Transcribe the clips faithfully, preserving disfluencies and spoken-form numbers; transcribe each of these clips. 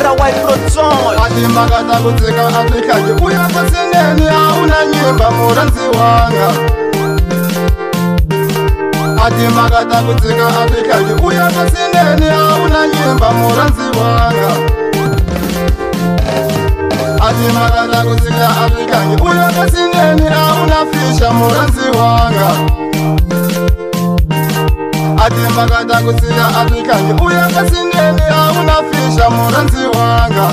Mr White Proton. Ati magata kutsika Afrika nje uya pasineni hauna nyimba muranzi wanga. Ati magata kutsika Afrika nje uya pasineni hauna nyimba muranzi wanga. Ati magata kutsika Afrika nje uya pasineni hauna fisha muranzi wanga. Ati magata kutsika Afrika nje uya pasineni hauna fisha muranzi wanga.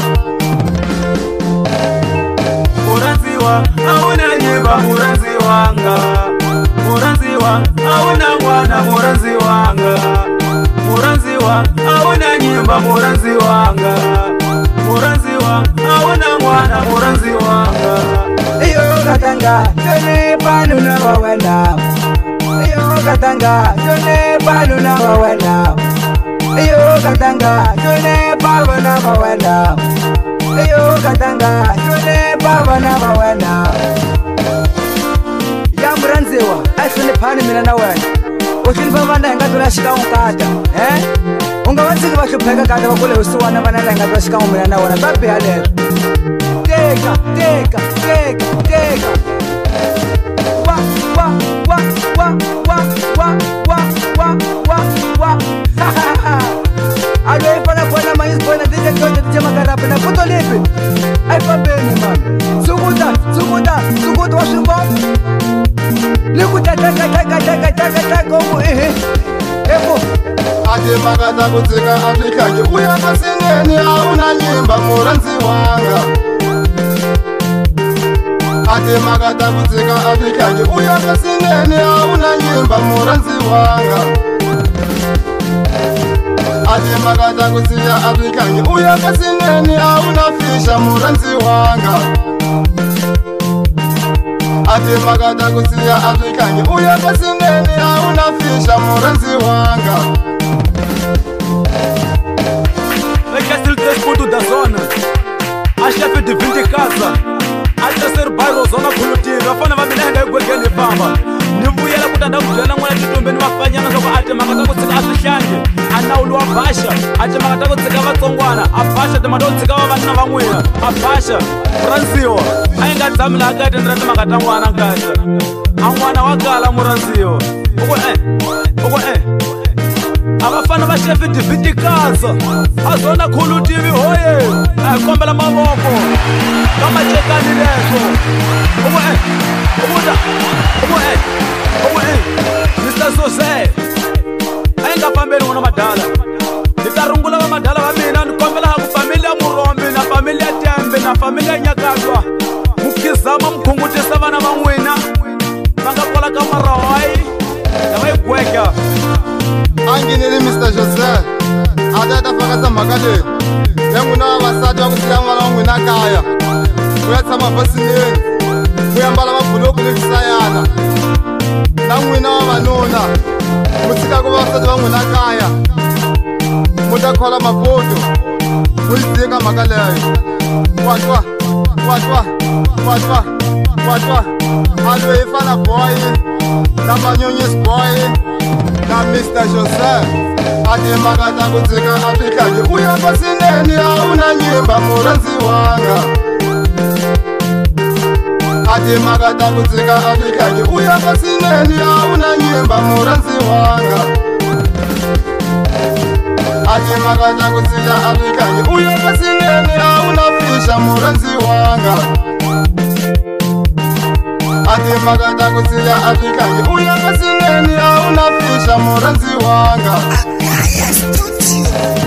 Muranziwa, hauna nyimba muranzi wanga. Muranziwa, hauna mwana muranzi wanga. Muranziwa, hauna nyimba muranzi wanga. Muranziwa, hauna mwana muranzi wanga. Iyo katanga, tene panu na wawena. Iyo katanga, tene panu na wawena. Iyo katanga, tene panu na wawena. Iyo katanga, tune baba na mawena. Ya muranziwa, asini pani mina na wena. Ushini baba na nga tula shika unkata. Eh? Unga wansiki washupeka kata wakule usuwana mana na nga tula shika umina na wena. Babi hale. Teka, teka, teka, teka. Wa, wa, wa, wa, wa, wa, wa, wa, wa, wa. Ha ha ha. Alo ifana kwana mayis kwana dije kwenye dije magarape na kuto lipi. Aifa beni man. Sukuta, sukuta, sukuta wa shumbo. Likuta taka taka taka taka taka umu ihi. Eko. Ati magata kutsika Afrika nje uya pasineni hauna nyimba muranzi wanga. Ati magata kutsika Afrika nje uya pasineni hauna nyimba muranzi wanga. Ati magata kutsika Afrika nje uya pasineni hauna fisha muranzi wanga. Ati magata kutsika Afrika nje uya pasineni hauna fisha muranzi wanga. Castle Transporto da zona. A chefe de Vindicasa. A terceiro bairro zona Culutivo. A fana vaminenda é gwegele famba. Nivuyela kutanda kujela mwana titumbeni mafanyana zoko ate magata kutsika asishanje. Anaulu abasha. Ate magata kutsika vatsongwana. Abasha temado kutsika vavanna vamwina. Abasha. Muranziwa. Ainga tsamila akati ndirati magata mwana nkasha. Amwana wakala muranziwa. Uko eh. Uko eh. Abafana ba chef de Vindicasa. Azona Culutivo hoye. Akombela mavoko. Kama chekani leso. Uko eh. Uko da. Uko eh. Uko eh. Mister Jose. Ainga pambeni ngona madala. Nitarungula ba madala ba mina nikombela ha ku familia Murombe na familia Tembe na familia Nyakatwa. Mukizama mkhungutisa vana van'wina. Vangakola kamarawai. Yamai gweka. Anginili Mister Jose. Atata fakasa makale. Yanguna wasadi wa kusiya mwana wangu na kaya. Kuya tsama pasineni. Kuya mbala mabhuloku lekisayana. Nangwina wa vanona. Mutsika kuva wasadi wangu na kaya. Mutakhola mapoto. Muyizika makaleyo. Watwa. Watwa. Watwa. Watwa. Alwe ifana boy. Namanyonyis boy. Na Mister Jose. Ati magata kutsika Afrika nje uya pasineni hauna nyimba muranzi wanga. Ati magata kutsika Afrika nje uya pasineni hauna nyimba muranzi wanga. Ati magata kutsika Afrika nje uya pasineni hauna fisha muranzi wanga. Ati magata kutsika Afrika nje uya pasineni hauna fisha muranzi wanga. Yes,